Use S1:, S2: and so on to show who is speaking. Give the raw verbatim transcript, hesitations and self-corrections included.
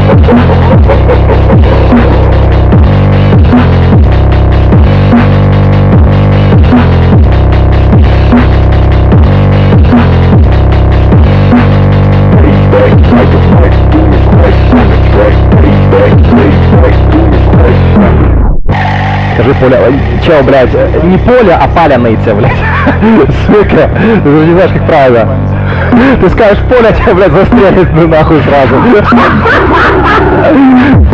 S1: Скажи, Поля, чё, блядь, не Поля, а Паляныйца, блядь. Сука, ты же не знаешь, как правильно. Ты скажешь Поля, тебя, блядь, застрелит, ну нахуй сразу.